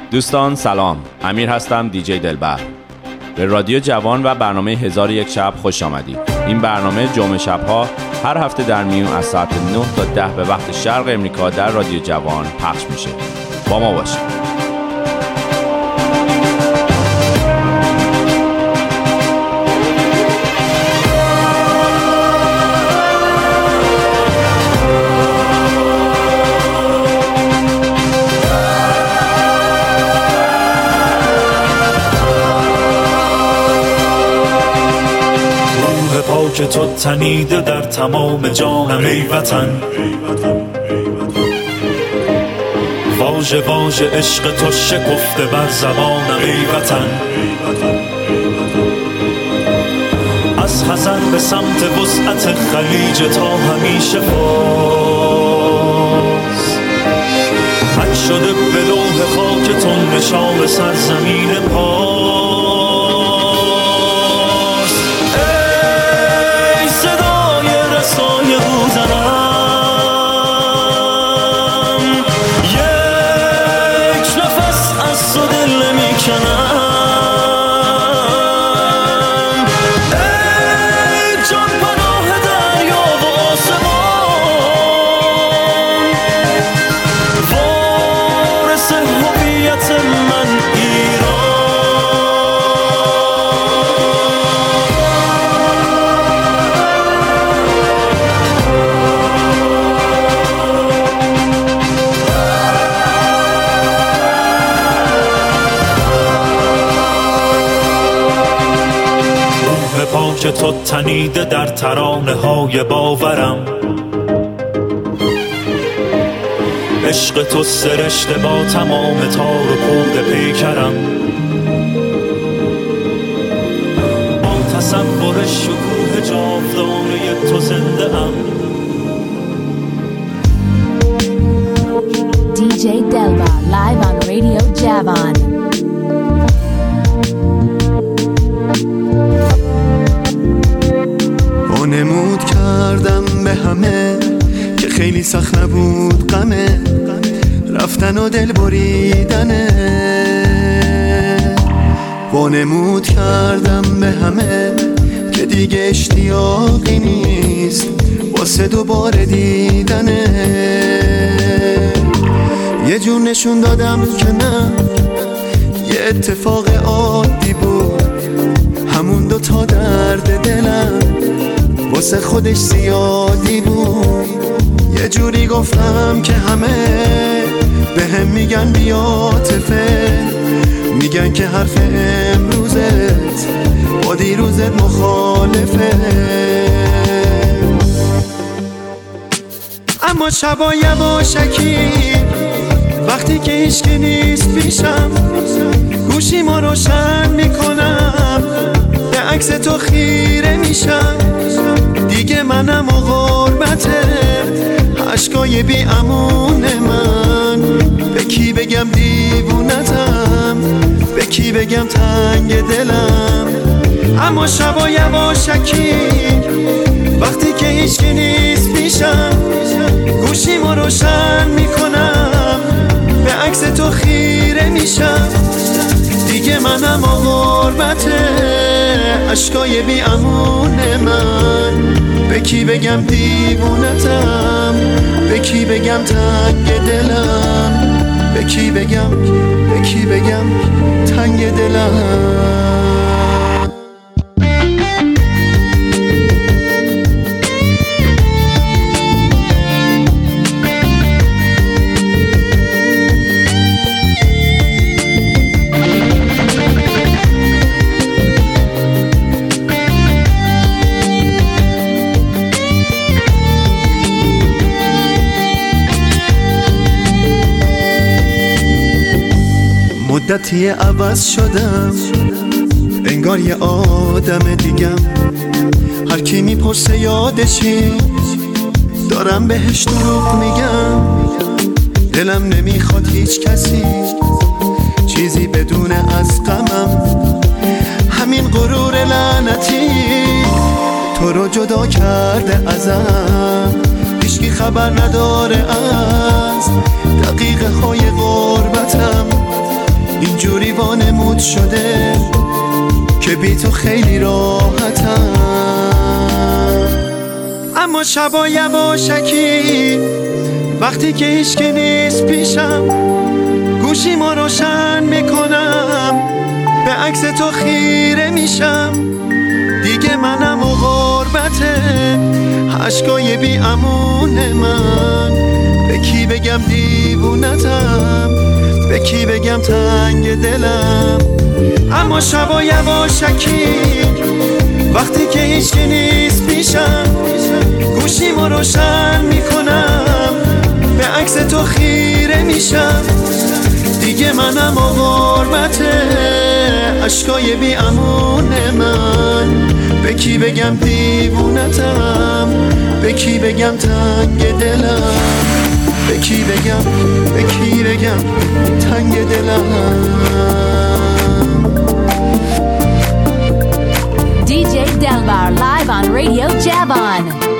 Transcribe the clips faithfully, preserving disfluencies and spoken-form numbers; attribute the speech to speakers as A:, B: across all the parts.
A: دوستان سلام، امیر هستم، دیجی دلبر. به رادیو جوان و برنامه هزار و یک شب خوش آمدید. این برنامه جمعه شبها هر هفته در میون از ساعت نه تا ده به وقت شرق امریکا در رادیو جوان پخش میشه. با ما باشید.
B: که تو تنیده در تمام جانم ای وطن، واژه واژه عشق تو شکفته بر زبانم ای وطن. از خزر به سمت وسعت خلیج تا همیشه فاز، حک شده به لوح خاک تو نشان سرزمین پاس. که تو تنیده در ترانه های باورم، عشق تو سرشته با تمام تار و پود پیکرم. با تصور شکوه جاودانه تو زنده ام.
C: دیجی Delbar live on Radio Javan.
D: نمود کردم به همه که خیلی سخت نبود غمه رفتن و دل بریدنه. وانمود کردم به همه که دیگه اشتیاقی نیست واسه دوباره دیدنه. یه جور نشون دادم که نه، یه اتفاق عادی بود، همون دو تا درد دلم واسه خودش زیادی بود. یه جوری گفتم که همه به هم میگن بی‌عاطفه، میگن که حرف امروزت با دیروزت مخالفه. اما شبا یواشکی وقتی که هیچکی نیست پیشم، گوشیمو روشن میکنم، به عکس تو خیره میشم. دیگه منم و غربته، عشقای بی امون من. به کی بگم دیوونتم، به کی بگم تنگ دلم. اما شبا یواشکی وقتی که هیچکی نیست پیشم، گوشیمو روشن میکنم، به عکس تو خیره میشم. دیگه منم و غربته، عشقای بی امون من. به کی بگم دیوونتم، به کی بگم تنگ دلم، به کی بگم، به کی بگم تنگ دلم. مدتی عوض شدم، انگار یه آدم دیگم. هر کی میپرسه یادشی، دارم بهش دروغ میگم. دلم نمیخواد هیچ کسی چیزی بدون از غمم. همین غرور لعنتی تو رو جدا کرده ازم. هیچکی خبر نداره از دقیقه های غربتم. بود شده که بی تو خیلی راحتم. اما شبا یواشکی وقتی که هیچکی نیست پیشم، گوشیمو روشن میکنم به عکس تو خیره میشم. دیگه منم و غربته عشقای بی امون من، به کی بگم دیوونتم، به کی بگم تنگ دلم. اما شبا یواشکی وقتی که هیچکی نیست پیشم، گوشیمو روشن میکنم به عکس تو خیره میشم. دیگه منم و غربته عشقای بی امون من، به کی بگم دیوونتم، به کی بگم تنگ دلم، به کی بگم به کی بگم تنگ دلم.
C: دی جی Delbar live on Radio Javan.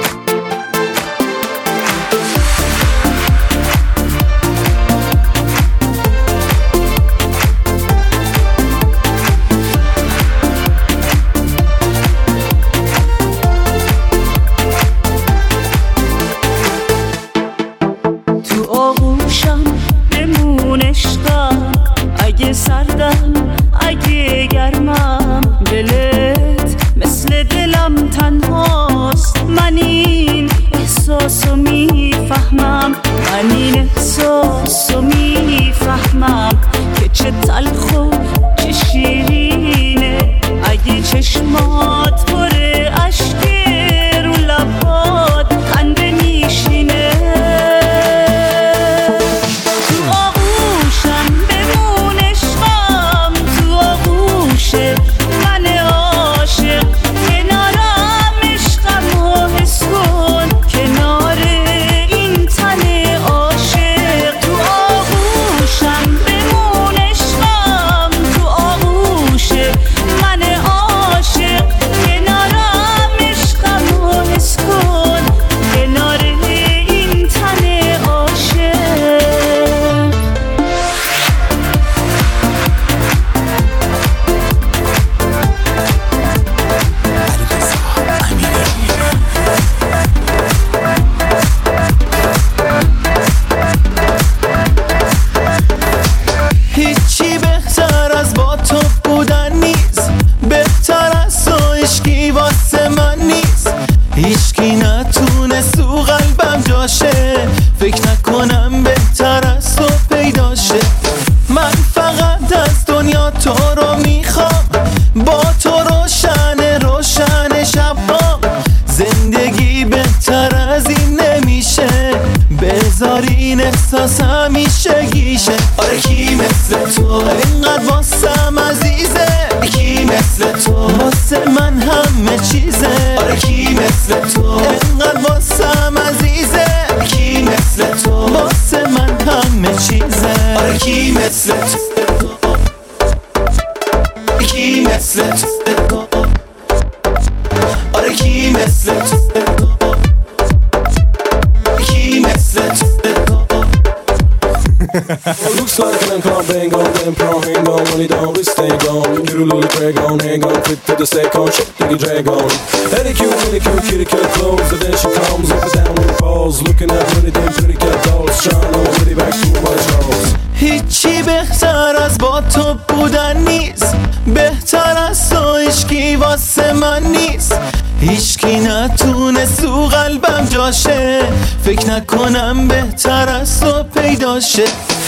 E: Looks like an encore bang on, then pro hang on, when he don't, we stay gone. You do little drag on, hang on, fit to the second, shit, you can drag on. Eddie cute, kitty cute, kitty cat clothes, and then she comes up and down and falls, looking at pretty damn pretty cat dolls, trying to pretty back to my Charles.
D: هیچی بهتر از با تو بودن نیست، بهتر از تو هیچکی واسه من نیست. هیچکی نتونه سو قلبم جاشه، فکر نکنم بهتر از تو پیداشه.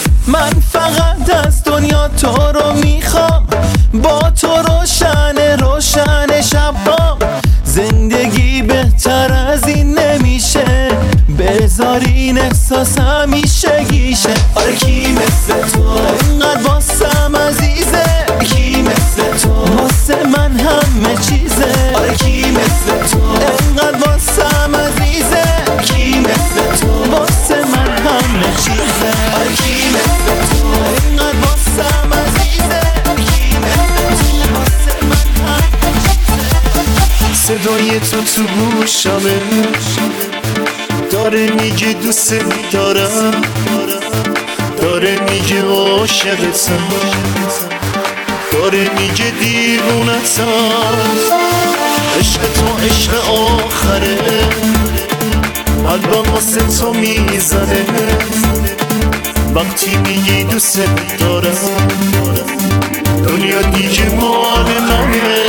D: من فقط از دنیا تو رو میخوام، با تو روشن روشن شبام. زندگی بهتر از این نمیشه، بذار این احساس همیشه گیشه. آره کی مثل تو اینقدر واسم عزیزه، کی مثل تو واسه من همه چیزه. آره کی مثل تو اینقدر واسم عزیزه، کی مثل تو واسه من همه چیزه. آره کی مثل تو اینقدر واسم عزیزه، کی مثل تو واسه من همه چیزه. صدای تو تو گوشمه داره میگه دوست دارم، داره میگه عاشقتم.
B: داره میگه دیوونتم، عشق تو عشق آخره، قلبم واسه تو میزنه وقتی میگی دوست دارم، دنیا دیگه مال منه،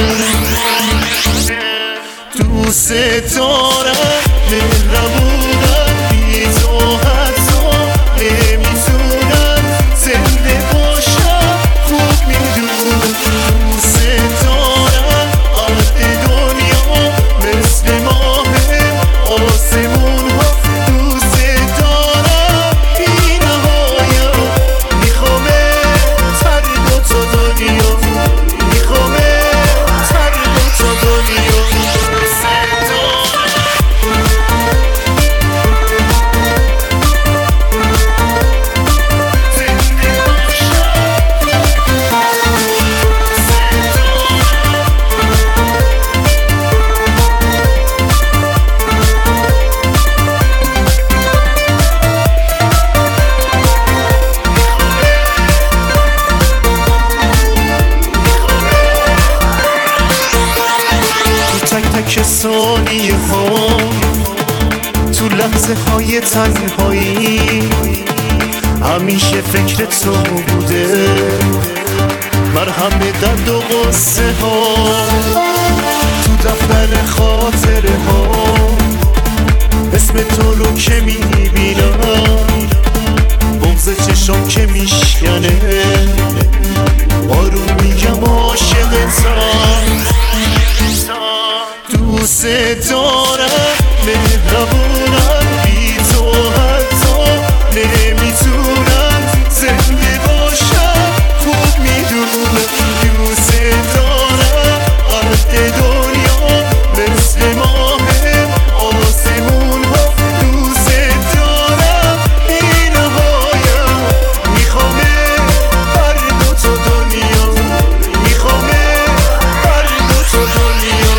B: دوست دارم، مهربونم، بی تو حتی نمیتونم زنده باشم، خوب میدونم دوست دارم، عهد دنیا مثل ماهه آسمون ها، دوست دارم بی نهایم، میخوامه تر دو تا دنیا، میخوامه تر دو تا دنیا، دوست دارم. تک ثانیه ها تو لحظه های تنهایی همیشه فکر تو بوده، مرهم درد و غصه ها تو دفتر خاطره ها، اسم تو رو که میبینم بغض چشم که میشکنه، آروم میگم عاشقتم، دوست دارم، مهربونم، بی تو حتی نمیتونم زنده باشم، خوب میدونم دوست دارم، عهد دنیا مثل ماهه آسمون ها، دوست دارم بی نهایم، میخوامه هر دو تا دنیا، میخوامه هر دو تا دنیا،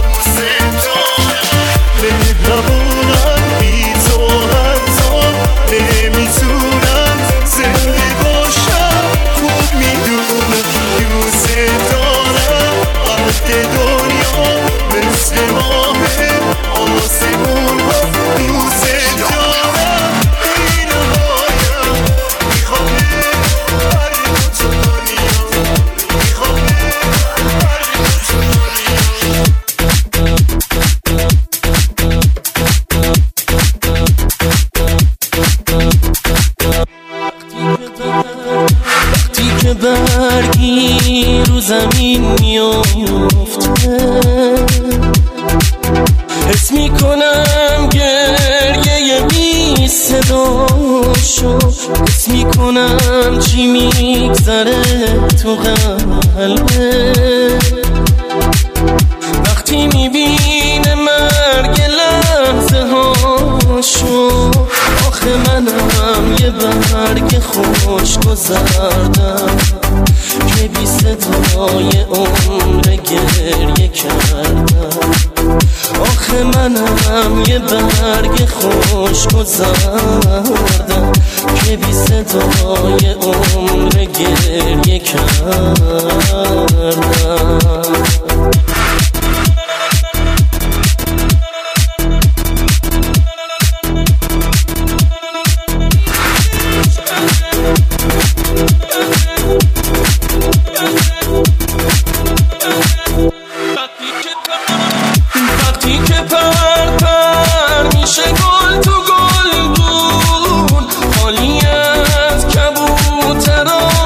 B: مهربونم، بی تو حتی نمیتونم زنده باشم، خوب میدونم دوست دارم، عهد دنیا مثل ماهه آسمون ها، دوست دارم بی نهایم، میخوامه هر دو تا دنیا، میخوامه هر دو تا دنیا.
F: وقتی که برگی رو زمین میافته، حس میکنم گریه بی صدا شو، حس میکنم چی میگذره تو قلبه، وقتی میبینه مرگ لحظه هاشو، آخه منم یه برگ خوش گذردم که بی صدای عمر گریه کردم، آخه منم یه برگ خوش گذردم که بی صدای عمر گریه کردم.
B: وقتی که پر پر میشه گل تو گلدون، خالی از کبوتر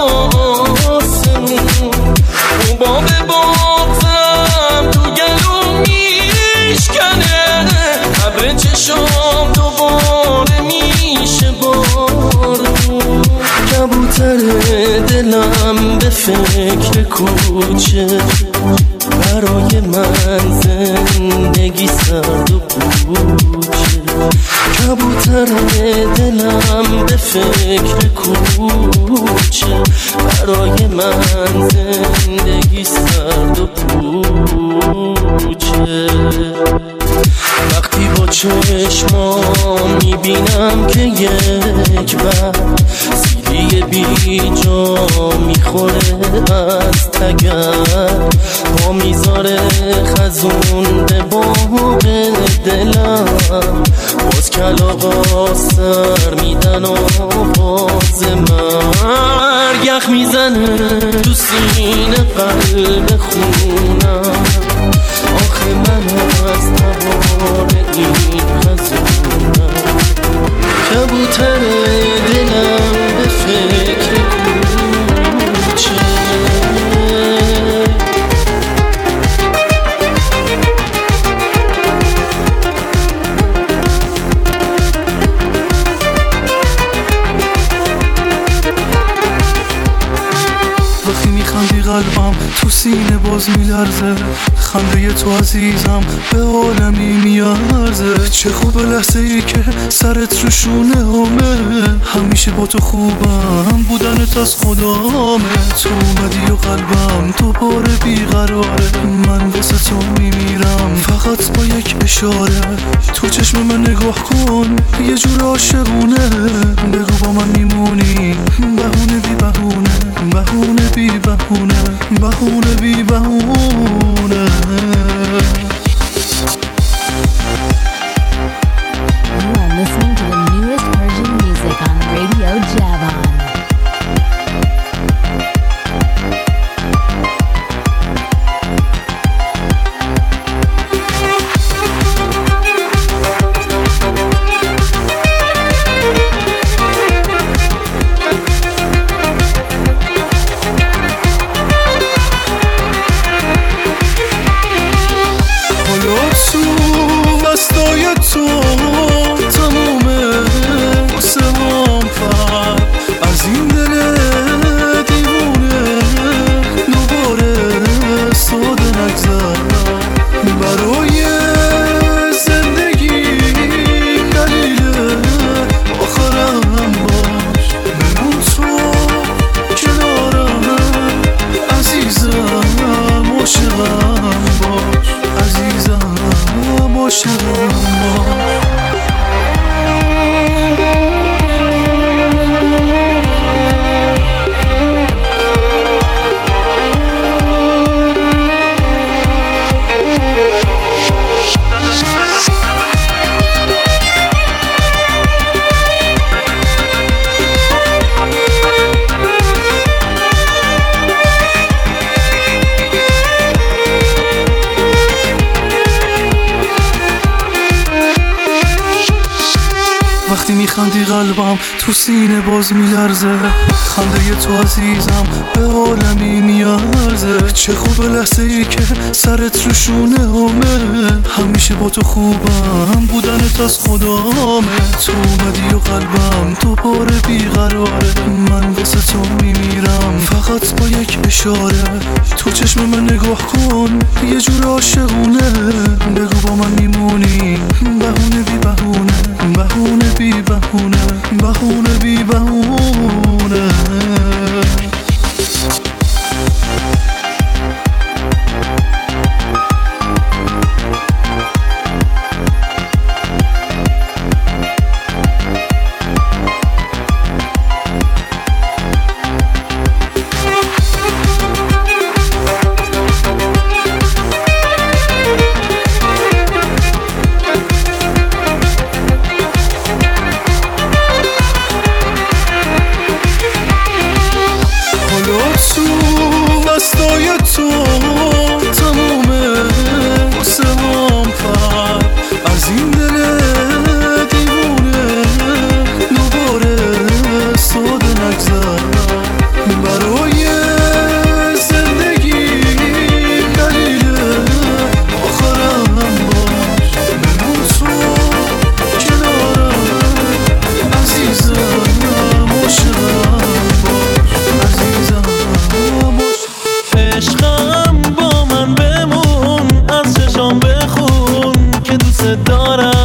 B: آسمون، باب بغضم تو گلوم میشکنه، ابر چشام دوباره میشه بارون، کبوتر دلم به فکر کوچه، برای من زندگی سرد و پوچه، کبوتر دلم به فکر کوچه، برای من زندگی سرد و پوچه، وقتی با چشمام میبینم که یک بر سیلی
F: بی جا میخوره از تگر پا میذاره خزونده باغ دلم باز کلاغا سر میدن آواز مرگ یخ میزنه تو سینه قلب خونم آخه من از نوار این خزونم کبوتر دلم به فکر کوچه
G: وقتی میخندی قلبم تو سینه باز میلرزه خنده تو عزیزم به عالمی میارزه چه خوب لحظه ای که سرت رو شونه همه همیشه با تو خوبم بودنت از خدامه تو اومدی و قلبم دوباره بیقراره من واسه تو میمیرم فقط با یک اشاره تو چشم من نگاه کن یه جور عاشقونه بگو با من میمونی بهونه بی بهونه بهونه بی بهونه بهونه بی بهونه
C: You are listening to the newest Persian music on Radio Javan.
G: وقتی میخندی قلبم تو سینه باز میلرزه خنده تو عزیزم به عالمی میارزه چه خوب لحظه ای که سرت رو شونه همه همیشه با تو خوبم بودنت از خدامه تو اومدی و قلبم دوباره بیقراره من واسه تو میمیرم فقط با یک اشاره تو چشم من نگاه کن یه جور عاشقونه بگو با من میمونی بهونه بی بهونه بهونه بی بهونه بهونه بی بهونه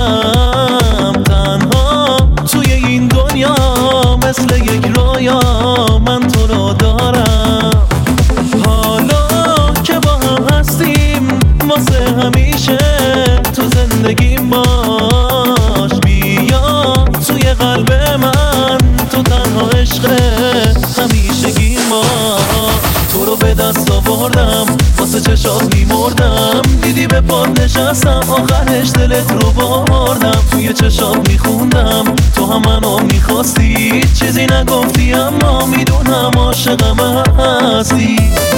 F: دارم تنها توی این دنیا مثل یک رویا نشستم آخرش دلت رو بردم توی چشات میخوندم تو هم منو میخواستی چیزی نگفتی اما میدونم عاشقم هستی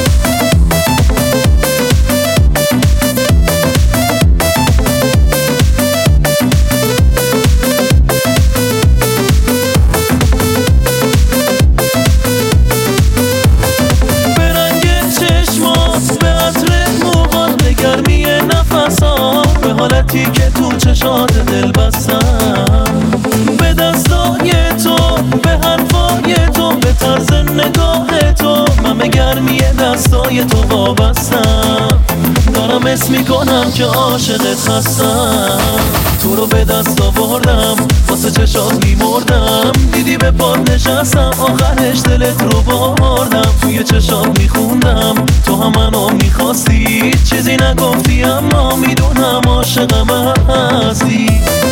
F: به حالتی که تو چشات دل بستم به دستای تو به حرفای تو به طرز نگاه تو من به گرمی دستای تو وابستم دارم اسم میکنم که عاشقت هستم تو رو به دست آوردم واسه چشات میمردم دیدی به پات نشستم آخرش دلت رو بردم توی چشات میخوندم تو هم منو میخواستی چیزی نگفتی اما میدونم عاشقم هستی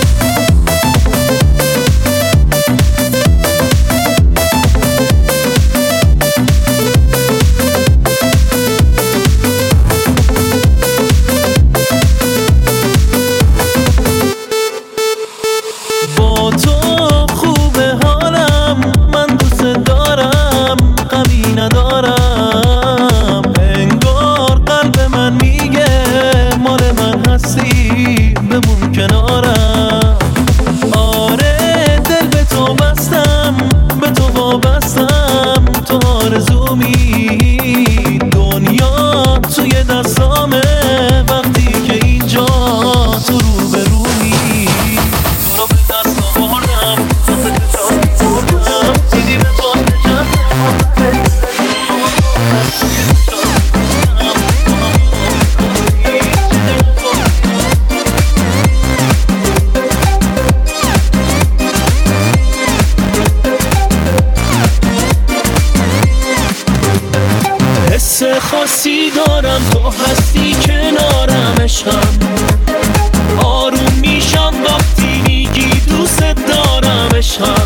F: خاصی دارم تو هستی کنارم عشقم آروم میشم وقتی میگی دوست دارم عشقم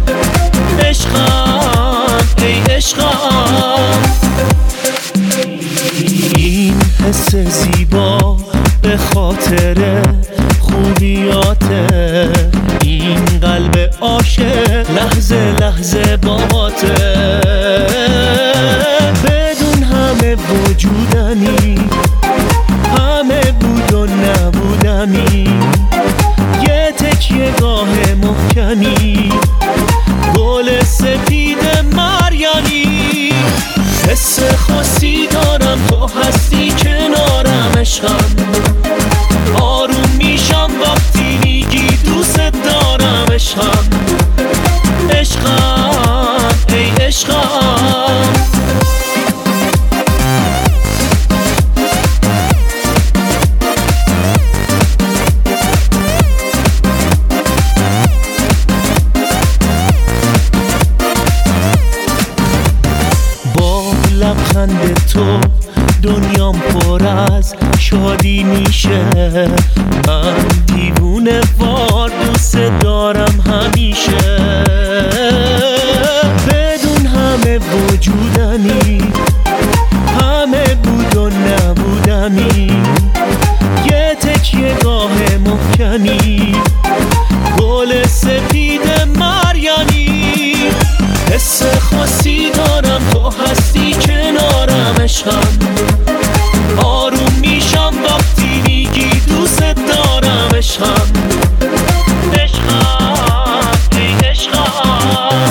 F: عشقم ای عشقم این حس زیبا به خاطر خوبیاته این قلب عاشق لحظه لحظه باته وجودنی همه بود و نبودنی یه تکیه گاه محکنی گل سپید مریانی حس خاصی دارم تو هستی کنارم عشقم آروم میشم وقتی میگی دوست دارم عشقم عشقم ای عشقم لبخند تو دنیام پر از شادی میشه من دیوونه وار دوست دارم همیشه بدون همه وجودنی همه بود و نبودنی یه تکیه گاه محکنی گل سپید مریانی حس خاصی دارم تو هستی کنارم عشقم آروم میشم وقتی میگی دوست دارم عشقم عشقم ای عشقم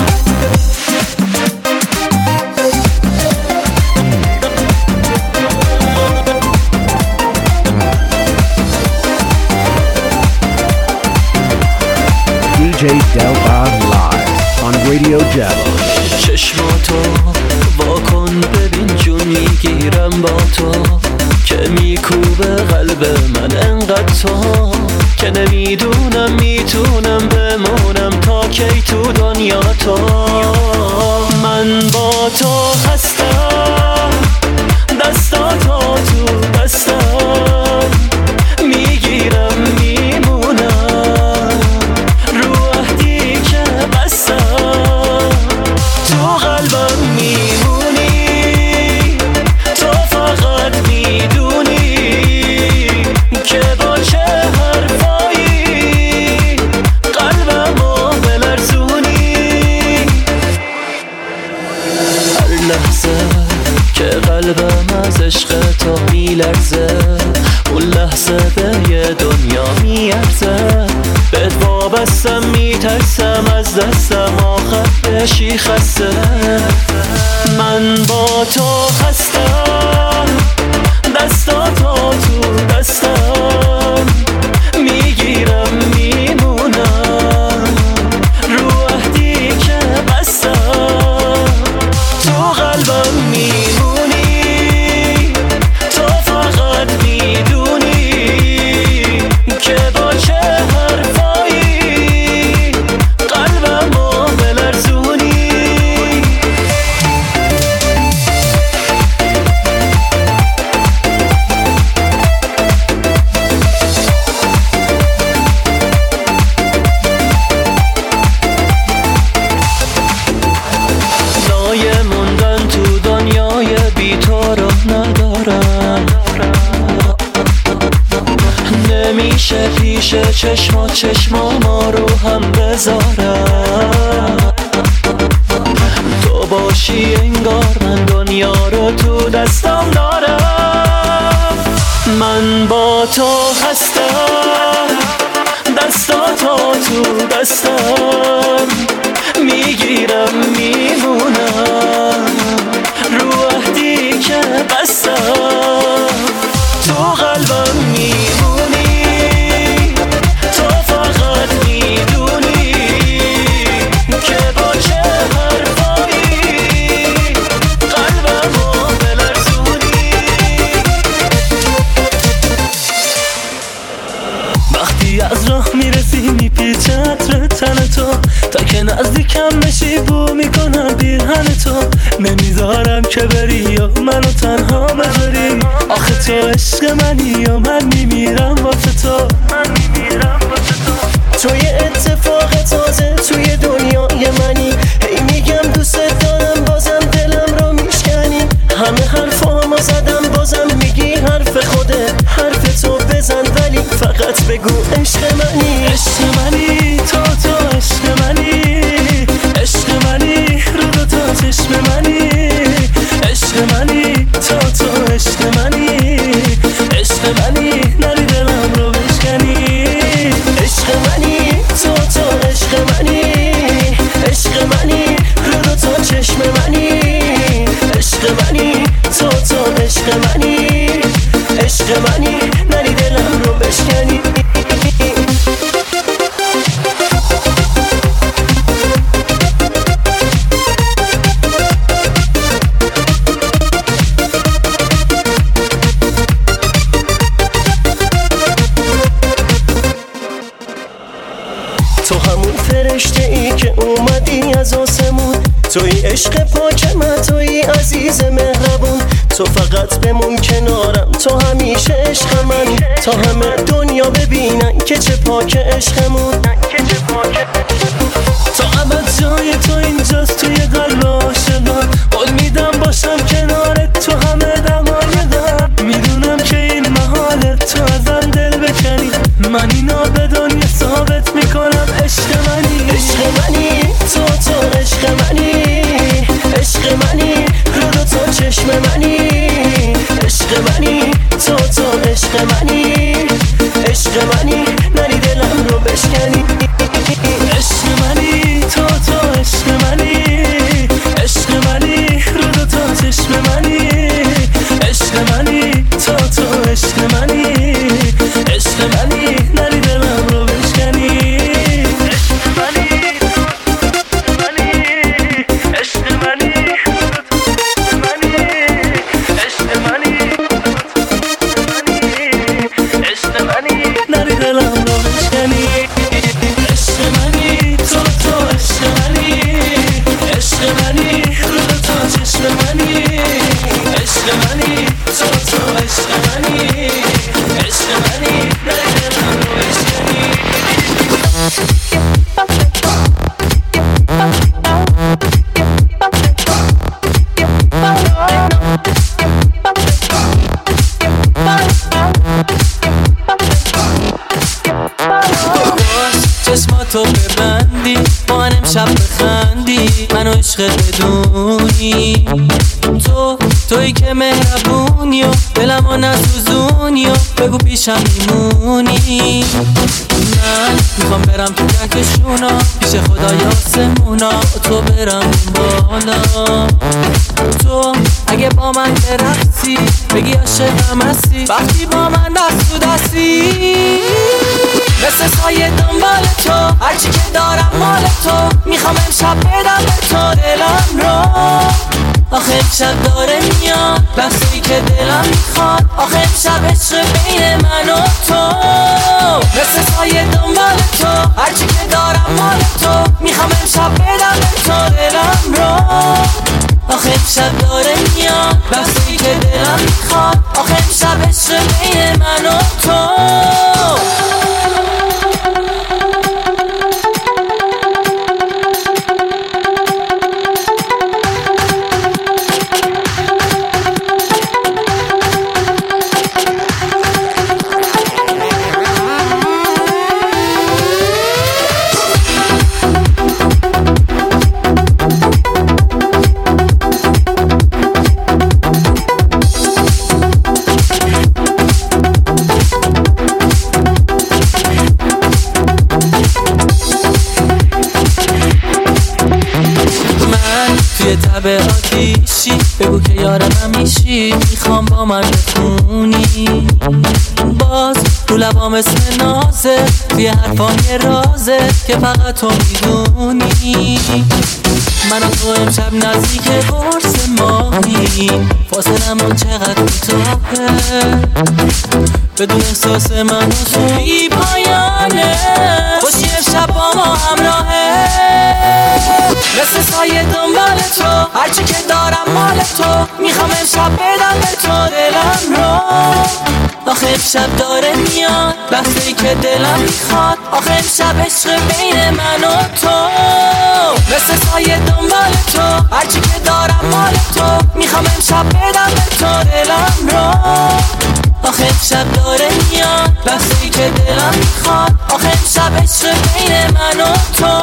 H: دی جی Delbar live on Radio Javon.
F: چشماتو واکن ببین جون میگیرم با تو که میکوبه قلب من انقدر تو که نمیدونم میتونم بمونم تا کی تو دنیا تو من با تو هستم دستاتو تو دستم میگیرم میمونم رو عهدی که بستم تو قلبم میمونی تو فقط میدونی که لحظه که قلبم از عشق تو میلرزه، اون لحظه به یه دنیا میارزه. بهت وابستم میترسم از دستم آخر بشی خسته. من با تو هستم، دستاتو تو دستم میگیرم میمونم، رو عهدی که بستم تو قلبم میمونی. تو فقط میدونی که با چه حرفایی قلبمو بلرزونی. لایه موندن تو دنیای بی تو رو ندارم، نمیشه پیش چشما چشما ما رو هم بذارم. تو باشی انگار من دنیا رو تو دستم دارم. من با تو هستم، دستاتو تو دستم میگیرم میمونم، رو عهدی که بستم تو قلبم میمونی. تو فقط میدونی که با چه حرفایی قلبمو بلرزونی. وقتی از راه میرسی میپیچه عطر تن تو، تا که نزدیکم بشی بو میکنم پیرهن تو. نمیذارم که بری یا منو تنها بذاری، آخه تو عشق منی یا من میمیرم واسه تو. تو یه اتفاق تازه توی دنیای منی، هی میگم دوست دارم بازم دلم رو میشکنی. همه حرفامو زدم بازم میگی حرف خوده، حرف تو بزن ولی فقط بگو عشق منی. عشق منی تو تو عشق منی، عشق منی رو دو تا چشم منی. عشق منی تو تو عشق منی، عشق منی نری دلم رو بشکنی. عشق منی تو تو عشق منی، عشق منی رو دو تا چشم منی. عشق منی تو تو عشق منی، عشق منی نری دلم رو بشکنی. تو همون فرشته ای که اومدی از آسمون، توی عشق پاک من، توی عزیز مهربون. تو فقط بمون کنارم، تو همیشه عشق من، تا همه دنیا ببینن که چه پاک عشقمون. تا ابد جای تو اینجاست توی قلب عاشقان، قول میدم باشم کنارت تو همه دمایدم. میدونم که این محاله تو ازم دل بکنی، من اینا به دنیا ثابت میکنم عشق منی. عشق منی تو تو عشق منی، عشق منی رو دو تا چشم منی. عشق منی تو تو عشق منی، عشق منی نری دلم رو بشکنی. عشق منی تو تو عشق منی، عشق منی عشق بدونی. تو تویی که مهربونی و دلمو نسوزونی و بگو پیشم میمونی. من میخوام برم تو کهکشونا پیش خدای آسمونا تو برم بالا. تو اگه با من برقصی بگی عاشقم هستی وقتی با من دست تو دستی. مثل سایه دنبال تو هرچی که دارم مال تو. میخوام امشب بدم به تو دلم رو. آخه امشب داره میاد لحظه‌ای که دلم میخواد. آخه امشب عشق بین من و تو. مثل سایه دنبال تو هرچی که دارم مال تو. میخوام امشب بدم به تو دلم رو. آخه امشب داره میاد لحظه‌ای که دلم میخواد. آخه امشب عشق بین من و تو. به آتیشی بگو که یارم میشی. میخوام با من بخونی باز رو لبام اسم نازه توی حرفام یه رازه که فقط تو میدونی. من و تو امشب نزدیک قرص ماهی فاصلمون چقدر کوتاهه بدون احساس من و تو بی پایانه. خوشی امشب با ما همراهه مثل سایه دنبال تو هرچی که دارم مال تو. میخوام امشب بدم به تو دلم رو. آخه امشب داره میاد لحظه‌ای که دلم میخواد. آخه امشب عشق بین من و تو. مثل سایه دنبال تو هرچی که دارم مال تو. میخوام امشب بدم به تو دلم رو. آخه امشب داره میاد لحظه‌ای که دلم میخواد. آخه امشب عشق بین من و تو.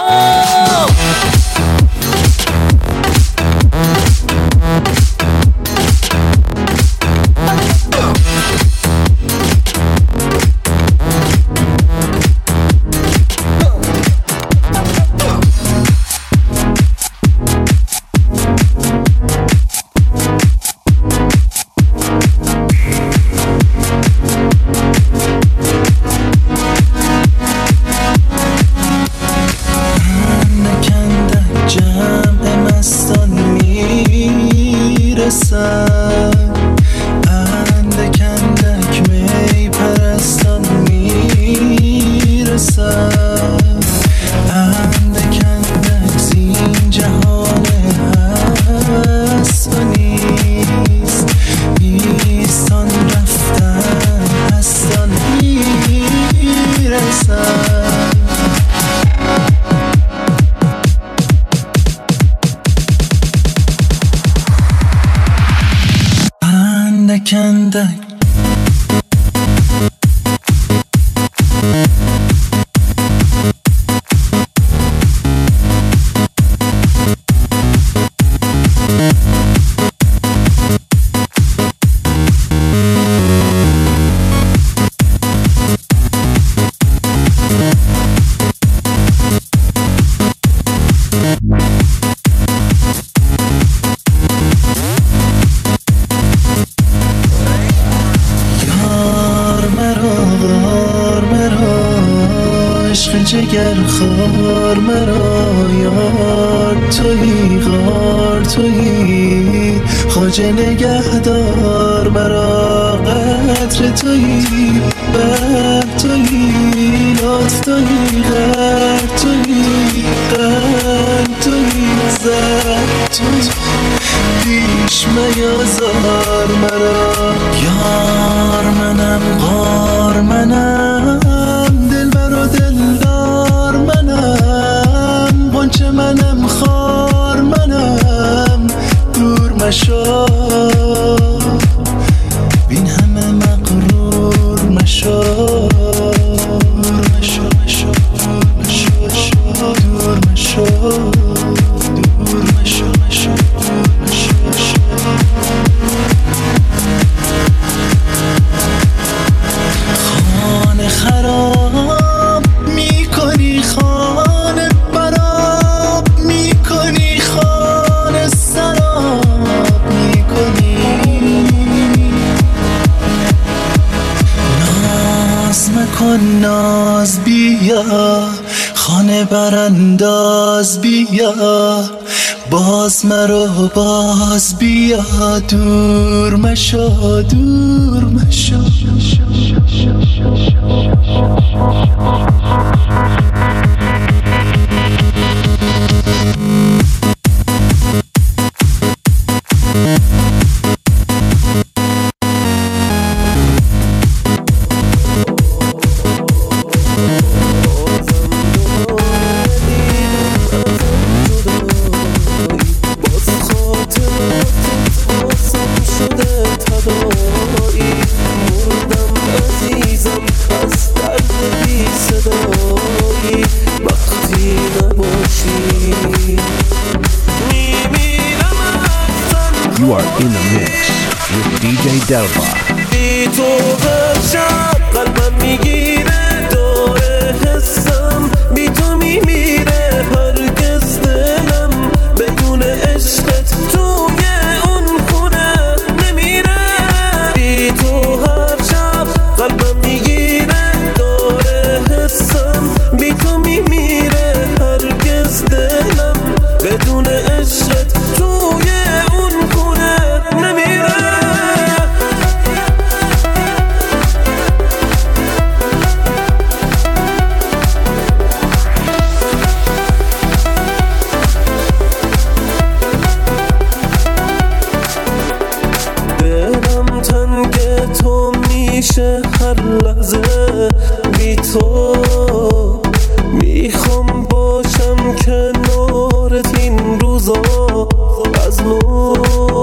G: جگر خار مرا یار تویی غار تویی خواجه نگهدار مرا قدر تویی بر تویی لطف تویی غر تویی قلب تویی زر تویی پیش میازار مرا یار منم غار منم دلبر و دلدار منم غنچه منم خار منم دور مشو بین همه مغرور مشو مشو مشو مشو دور مشو دور مشو ناز بیا، خانه برانداز بیا، باز مرو باز بیا، دور مشو دور مشو.
H: You are in the mix with دی جی Delbar.
F: بی تو هر شب قلبم میگیره داره حسم، بی تو میمیره هرگز دلم، بدون عشقت توی اون خونه نمیره. بی تو هر شب قلبم میگیره داره حسم، بی تو میمیره هرگز دلم، بدون عشقت توی اون خونه نمیره. دلم تنگ تو میشه هر لحظه، بی تو میخوام باشم کنارت این روزا از نو.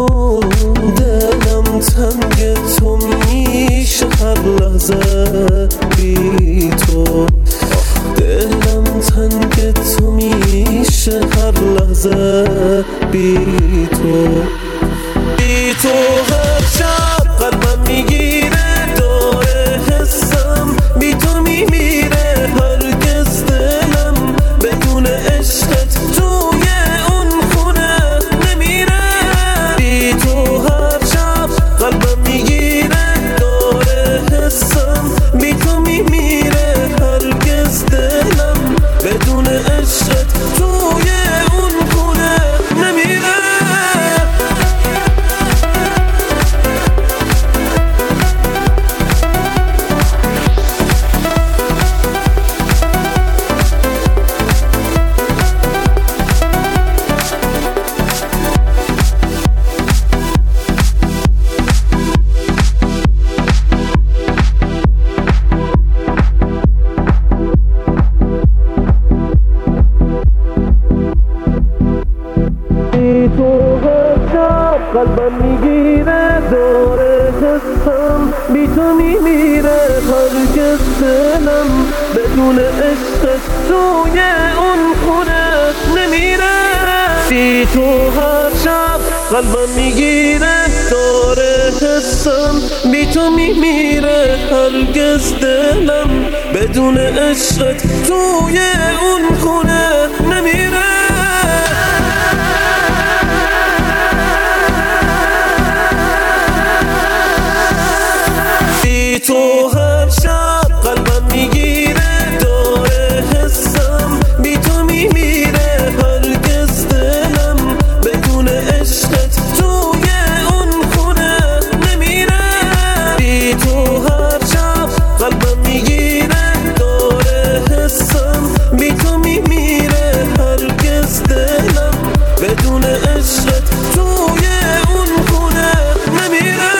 F: دلم تنگ تو میشه هر لحظه، بی تو دلم تنگ تو میشه هر لحظه، بی تو. بی تو هر شب قلبم میگیره داره حسم، بی تو میمیره هرگز دلم، بدون عشقت توی اون خونه نمیره. بی تو هر شب قلبم میگیره داره حسم، بی تو میمیره هرگز دلم، بدون عشقت توی اون خونه نمیره. قلبم میگیره داره حسم، بی تو میمیره هرگز دلم، بدون عشقت توی اون خونه نمیره. بی تو هر شب قلبم میگیره داره حسم، بی تو میمیره هرگز دلم، بدون عشقت توی اون خونه نمیره. تو هر شب قلبم میگیره داره حسم، بی تو میمیره هرگز دلم، بدون عشقت توی اون خونه نمیره. بی تو هر شب قلبم میگیره داره حسم، بی تو میمیره هرگز دلم، بدون عشقت توی اون خونه نمیره.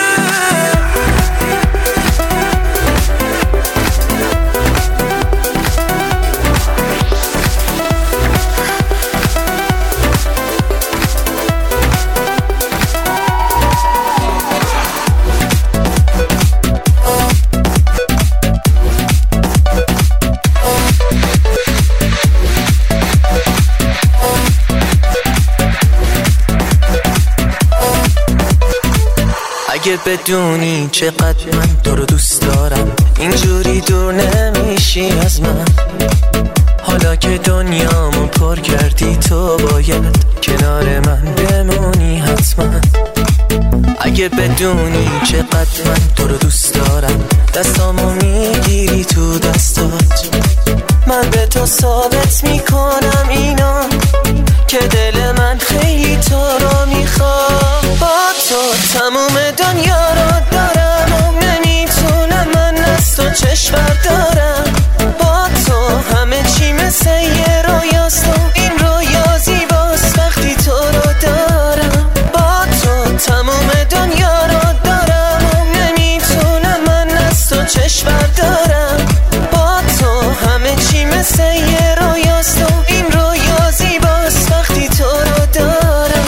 I: اگه بدونی چقدر من تو رو دوست دارم، اینجوری دور نمیشی از من. حالا که دنیامو پر کردی تو باید کنار من بمونی حتما. اگه اگه بدونی چقدر من تو رو دوست دارم، دستامو میگیری تو دستات، من به تو ثابت میکنم اینا که دل من خیلی تو رو میخواد. با تو تموم دنیا رو دارم و نمیتونم من از تو چشم بردارم. با تو همه چی مثل یه رویاست و این رویا زیباست وقتی تو رو دارم. با تو تموم دنیا رو دارم و نمیتونم من از تو چشم بردارم. با تو همه چی مثل یه رویاست و این رویا زیباست وقتی تو رو دارم.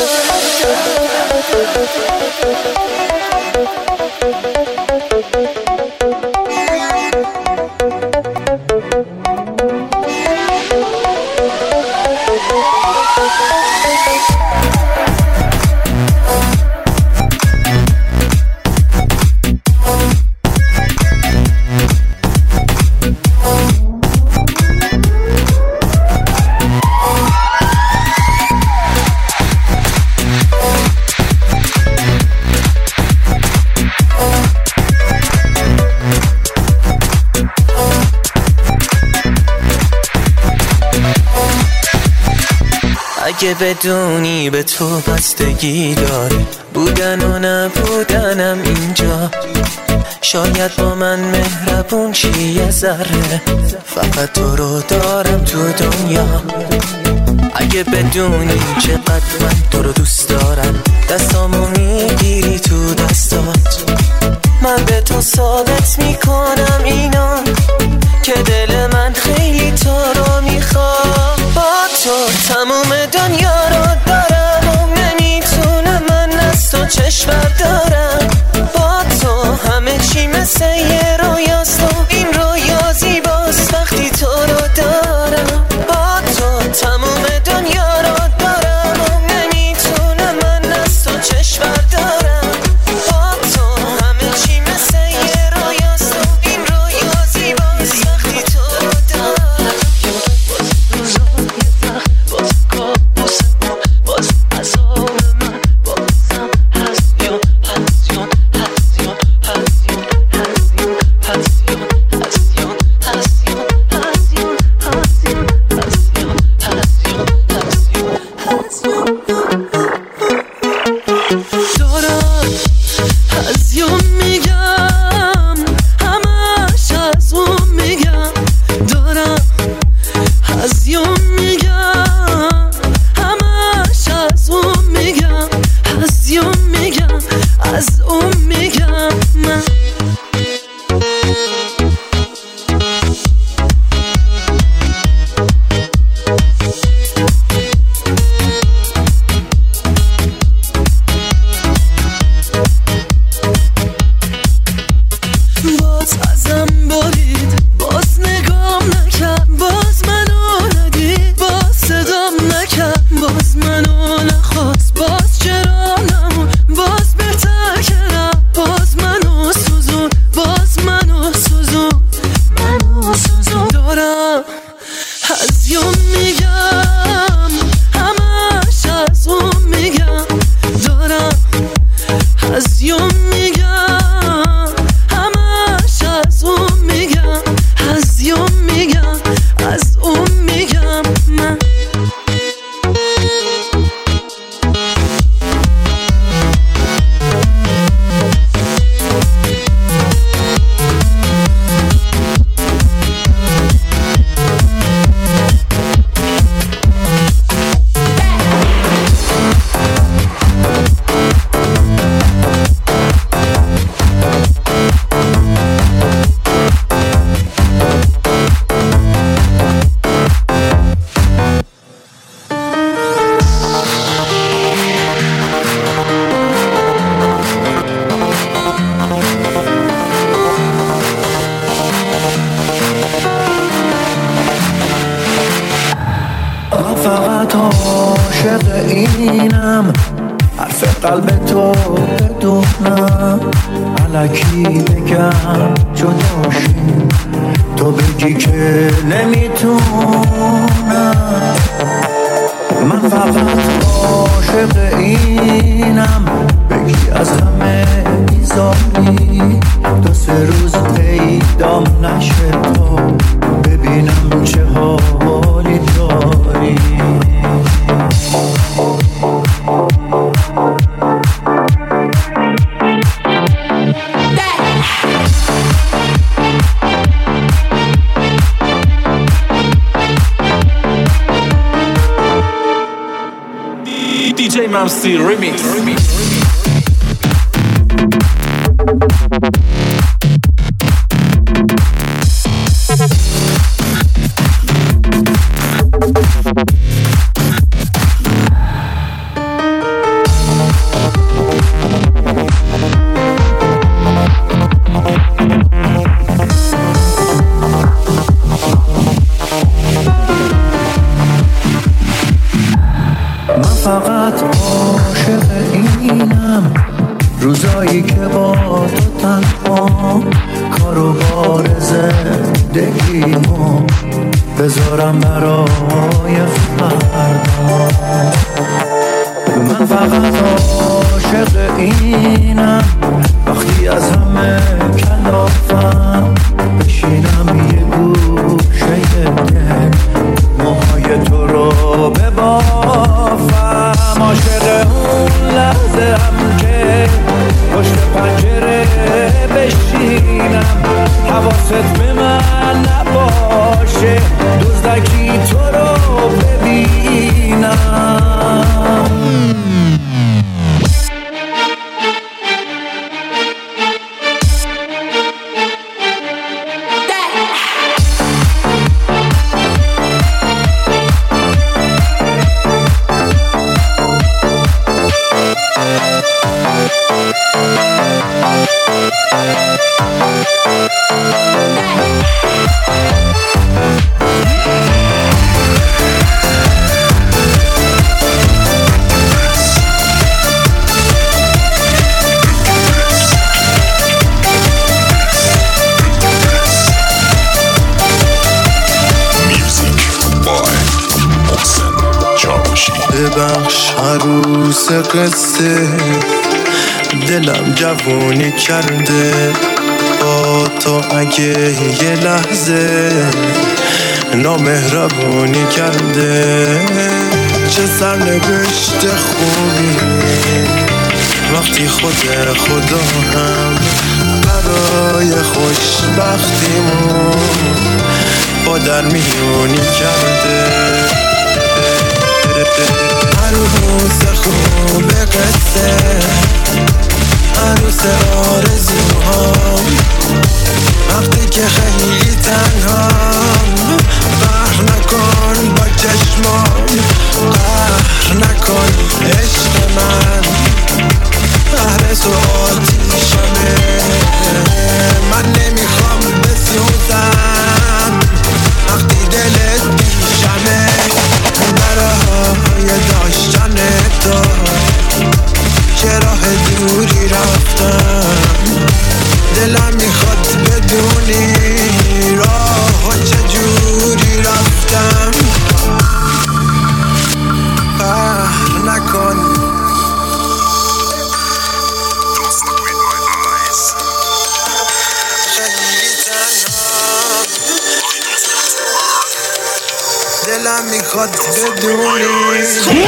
I: اگه بدونی به تو بستگی داره بودن و نبودنم اینجا، شاید با من مهربون چی یه ذره، فقط تو رو دارم تو دنیا. اگه بدونی چقدر من تو رو دوست دارم، دستامو میگیری تو دستات، من به تو ثابت میکنم اینا که دل من خیلی تو رو میخواد. با تو تموم دنیا رو دارم و نمیتونم من از تو چشم بردارم. با تو همه چی مثل یه رویاست و این رویا زیباست وقتی تو رو دارم. با تو تموم دنیا رو دارم و نمیتونم من از تو چشم بردارم. با تو همه چی مثل یه رویاست و این رویا زیباست وقتی تو رو دارم.
J: فقط عاشق اینم، حرف قلب تو بدونم، الکی بگم جداشیم، تو بگی که نمیتونم. من فقط عاشق اینم، بگی از
K: میکنم سی ریمیکس.
J: فقط عاشق اینم روزایی که با تو تنها کارو بار زندگیمو بذارم برای فردا. من فقط عاشق اینم وقتی از همه کلافم بشینم یه گوشه دل موهای تو رو ببافم. عاشق اون لحظه هم که پشت پنجره بشینم حواست به من نباشه دزدکی تو رو ببینم. ببخش عروس قصه دلم جوونی کرده با تو اگه یه لحظه نامهربونی کرده. چه سرنوشت خوبی وقتی خود خدا هم برای خوشبختیمون با در میونی کرده. عروس خوب قصه عروس آرزوهام وقتی که خیلی تنهام قهر نکن با چشمام قهر نکن عشق من قهر تو آتیشمه من نمیخوام بسوزم وقتی دلت پیشمه برای داشتن تو چه راه دوری رفتم دلم میخواد بدونی راه چجوری رفتم. قهر نکن خیلی تنها دلم میخواد بدونی.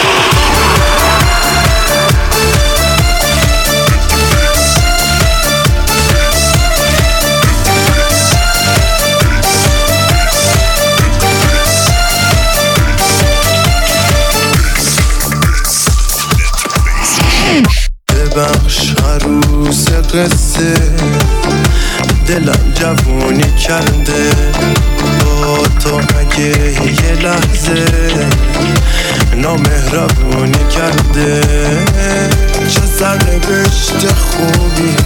J: ببخش عروس قصه دلم جوونی کرده با تو اگه یه لحظه نامهربونی کرده. چه سرنوشت خوبی